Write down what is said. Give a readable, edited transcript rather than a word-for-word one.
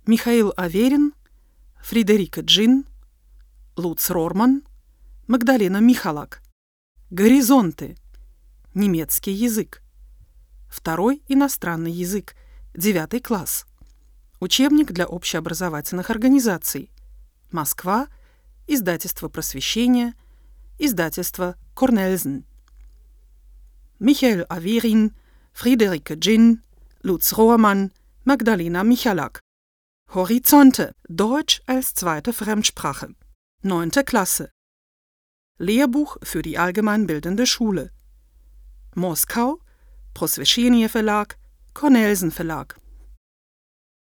Michail Averин, Friederike Джин, Луц Рорман, Магдалена Михалак. Горизонты. Немецкий язык. Второй иностранный язык. 9 класс. Учебник для общеобразовательных организаций. Москва. Издательство «Просвещение». Издательство «Корнельзен». Michail Averин, Friederike Джин, Луц Рорман, Magdalena Michalak. Horizonte. Deutsch als zweite Fremdsprache. 9. Klasse. Lehrbuch für die allgemeinbildende Schule. Moskau, Prosvещение Verlag, Cornelsen Verlag.